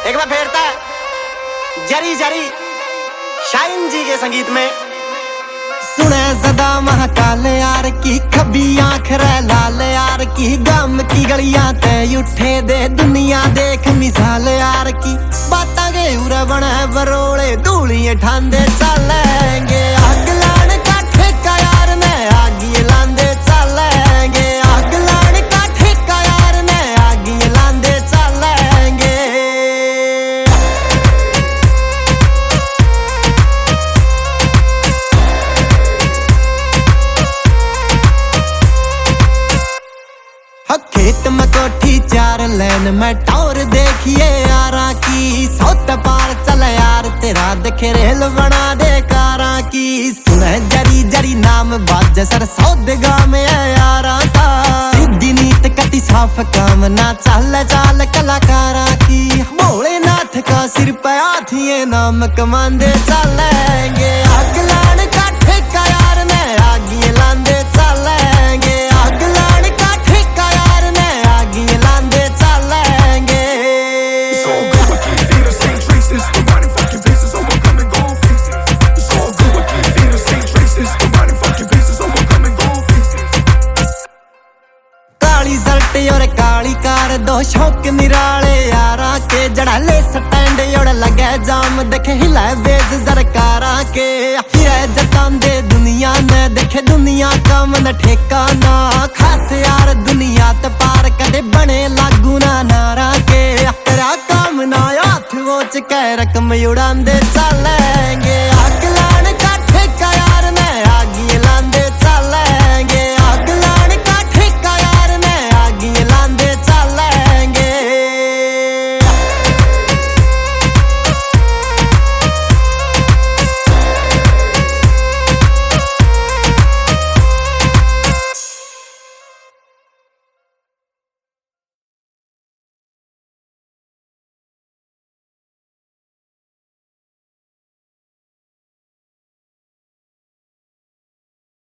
एक बार फेरता जरी जरी शाइन जी के संगीत में। सुने सदा महाकाल यार की, खबी आंख रे लाल यार की, गम की गलियां ते उठे दे दुनिया देख मिसाल यार की। बाता के उरे बने बरोले धूलिए ठांदे चलेंगे, आग लान का ठेका यार ने आगी लांदे चलेंगे, आग लान का ठेका यार ने आगी लांदे चलेंगे। खेत में कोठी 4 लाइन में टावर देखिए यारा की, सौत पार चल यार तेरा देखे रेल बना दे कारा की। सुने जरी जरी नाम बाज सर सौदगा में यारा का, सीधी नीत कति साफ काम ना चाल चाल कलाकारा की। भोलेनाथ का सिर पे हाथिए नाम कमांदे चलेंगे, आग लान का ठेका यार ने आगी लांदे चलेंगे, आग लान का ठेका यार ने आगी लांदे चलेंगे। It's all good, we can't see the same traces, the riding fucking pieces, oh we'll come and go fix it. It's all good, we can't see the same traces, the riding fucking pieces, oh we'll come and go fix it. काली shirt और काली car दो शौक निराले यारा के, जड़ा ले stand और लगे जाम देखे हिला बेज सरकारा के। फिर जतांदे दुनिया ने देखे दुनिया का मन ठेकाना, खास यार दुनिया ते पार कदे बने लागू ना नारा के। तेरा काम ना हाथ वोच के रकम उड़ांदे चले